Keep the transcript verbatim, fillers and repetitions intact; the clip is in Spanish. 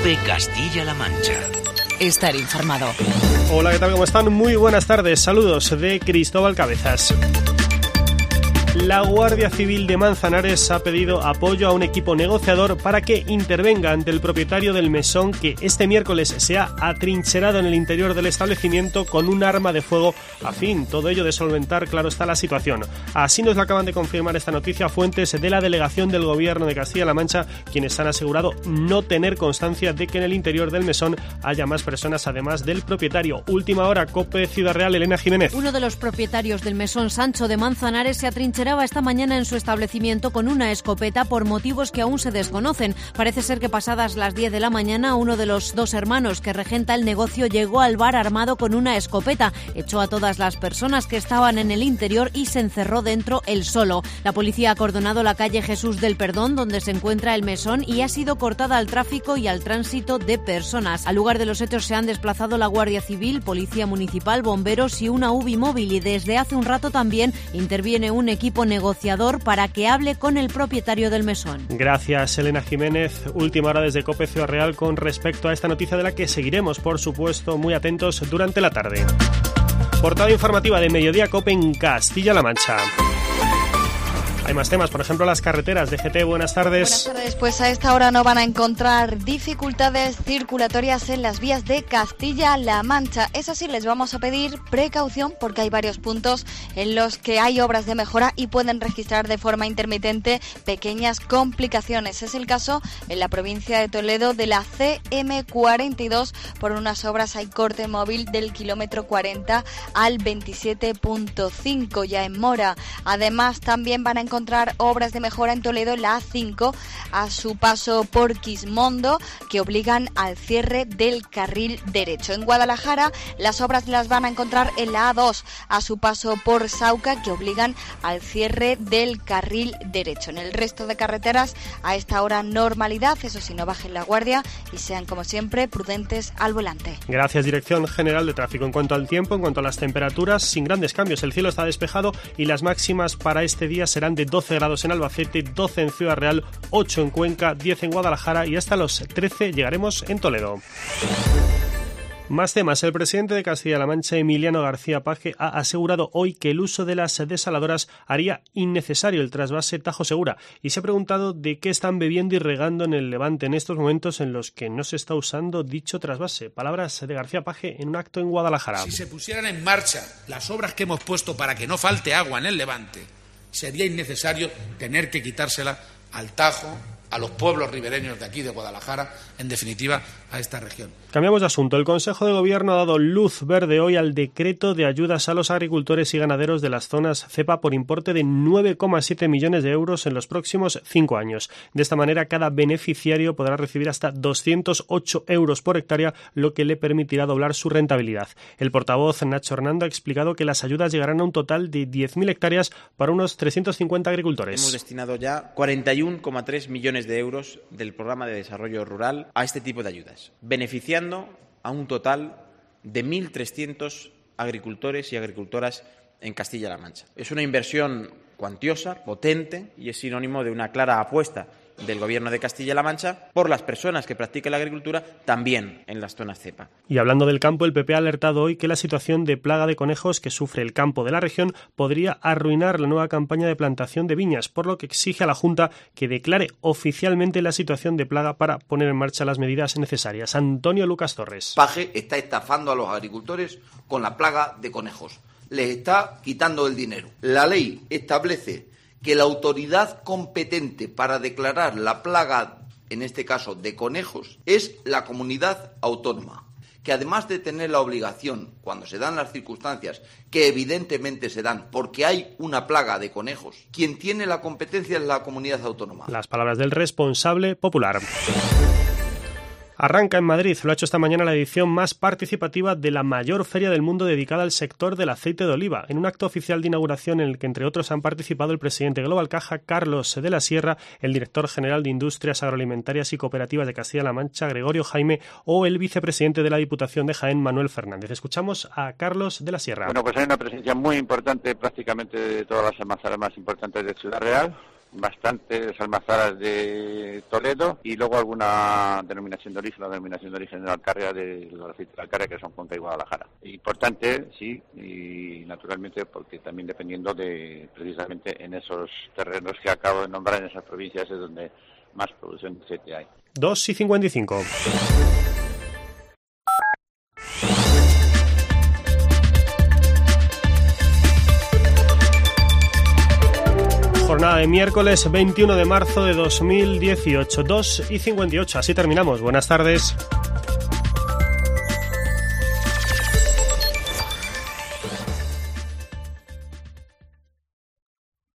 COPE Castilla-La Mancha. Estar informado. Hola, ¿qué tal? ¿Cómo están? Muy buenas tardes. Saludos de Cristóbal Cabezas. La Guardia Civil de Manzanares ha pedido apoyo a un equipo negociador para que intervenga ante el propietario del mesón que este miércoles se ha atrincherado en el interior del establecimiento con un arma de fuego a fin, todo ello de solventar, claro está, la situación. Así nos lo acaban de confirmar esta noticia fuentes de la delegación del Gobierno de Castilla-La Mancha, quienes han asegurado no tener constancia de que en el interior del mesón haya más personas además del propietario. Última hora, COPE Ciudad Real, Elena Jiménez. Uno de los propietarios del mesón Sancho de Manzanares se atrincheraba esta mañana en su establecimiento con una escopeta por motivos que aún se desconocen. Parece ser que pasadas las diez de la mañana, uno de los dos hermanos que regenta el negocio llegó al bar armado con una escopeta, echó a todas las personas que estaban en el interior y se encerró dentro él solo. La policía ha acordonado la calle Jesús del Perdón, donde se encuentra el mesón, y ha sido cortada al tráfico y al tránsito de personas. Al lugar de los hechos se han desplazado la Guardia Civil, Policía Municipal, bomberos y una U B I móvil, y desde hace un rato también interviene un equipo negociador para que hable con el propietario del mesón. Gracias, Elena Jiménez. Última hora desde COPE Ciudad Real con respecto a esta noticia de la que seguiremos, por supuesto, muy atentos durante la tarde. Portada informativa de Mediodía COPE en Castilla-La Mancha. Hay más temas, por ejemplo, las carreteras. D G T, buenas tardes. Buenas tardes, pues a esta hora no van a encontrar dificultades circulatorias en las vías de Castilla-La Mancha. Eso sí, les vamos a pedir precaución porque hay varios puntos en los que hay obras de mejora y pueden registrar de forma intermitente pequeñas complicaciones. Es el caso en la provincia de Toledo de la C M cuarenta y dos. Por unas obras hay corte móvil del kilómetro cuarenta al veintisiete punto cinco ya en Mora. Además, también van a encontrar encontrar obras de mejora en Toledo en la A cinco a su paso por Quismondo, que obligan al cierre del carril derecho. En Guadalajara las obras las van a encontrar en la A dos a su paso por Sauca, que obligan al cierre del carril derecho. En el resto de carreteras a esta hora normalidad, eso sí, no bajen la guardia y sean como siempre prudentes al volante. Gracias, Dirección General de Tráfico. En cuanto al tiempo, en cuanto a las temperaturas, sin grandes cambios, el cielo está despejado y las máximas para este día serán de doce grados en Albacete, doce en Ciudad Real, ocho en Cuenca, diez en Guadalajara y hasta los trece llegaremos en Toledo. Más temas. El presidente de Castilla-La Mancha, Emiliano García Paje, ha asegurado hoy que el uso de las desaladoras haría innecesario el trasvase Tajo Segura y se ha preguntado de qué están bebiendo y regando en el Levante en estos momentos en los que no se está usando dicho trasvase. Palabras de García Paje en un acto en Guadalajara. Si se pusieran en marcha las obras que hemos puesto para que no falte agua en el Levante, sería innecesario tener que quitársela al Tajo, a los pueblos ribereños de aquí de Guadalajara, en definitiva a esta región. Cambiamos de asunto. El Consejo de Gobierno ha dado luz verde hoy al decreto de ayudas a los agricultores y ganaderos de las zonas cepa por importe de nueve coma siete millones de euros en los próximos cinco años. De esta manera, cada beneficiario podrá recibir hasta doscientos ocho euros por hectárea, lo que le permitirá doblar su rentabilidad. El portavoz Nacho Hernando ha explicado que las ayudas llegarán a un total de diez mil hectáreas para unos trescientos cincuenta agricultores. Hemos destinado ya cuarenta y uno coma tres millones de euros del Programa de Desarrollo Rural a este tipo de ayudas, beneficiando a un total de mil trescientos agricultores y agricultoras en Castilla-La Mancha. Es una inversión cuantiosa, potente y es sinónimo de una clara apuesta del Gobierno de Castilla-La Mancha por las personas que practican la agricultura también en las zonas cepa. Y hablando del campo, el P P ha alertado hoy que la situación de plaga de conejos que sufre el campo de la región podría arruinar la nueva campaña de plantación de viñas, por lo que exige a la Junta que declare oficialmente la situación de plaga para poner en marcha las medidas necesarias. Antonio Lucas Torres. Paje está estafando a los agricultores con la plaga de conejos. Les está quitando el dinero. La ley establece que la autoridad competente para declarar la plaga, en este caso de conejos, es la comunidad autónoma, que además de tener la obligación, cuando se dan las circunstancias, que evidentemente se dan, porque hay una plaga de conejos, quien tiene la competencia es la comunidad autónoma. Las palabras del responsable popular. Arranca en Madrid, lo ha hecho esta mañana la edición más participativa de la mayor feria del mundo dedicada al sector del aceite de oliva, en un acto oficial de inauguración en el que entre otros han participado el presidente Global Caja, Carlos de la Sierra, el director general de Industrias Agroalimentarias y Cooperativas de Castilla-La Mancha, Gregorio Jaime, o el vicepresidente de la Diputación de Jaén, Manuel Fernández. Escuchamos a Carlos de la Sierra. Bueno, pues hay una presencia muy importante prácticamente de todas las almazaras más importantes de Ciudad Real. bastantes almazaras de Toledo y luego alguna denominación de origen, la denominación de origen de la Alcarria, de los aceites de Alcarria, que son Cuenca y Guadalajara. Importante, sí, y naturalmente porque también dependiendo de, precisamente en esos terrenos que acabo de nombrar, en esas provincias es donde más producción de aceite hay. dos y cincuenta y cinco. Jornada de miércoles veintiuno de marzo de dos mil dieciocho, dos y cincuenta y ocho. Así terminamos. Buenas tardes.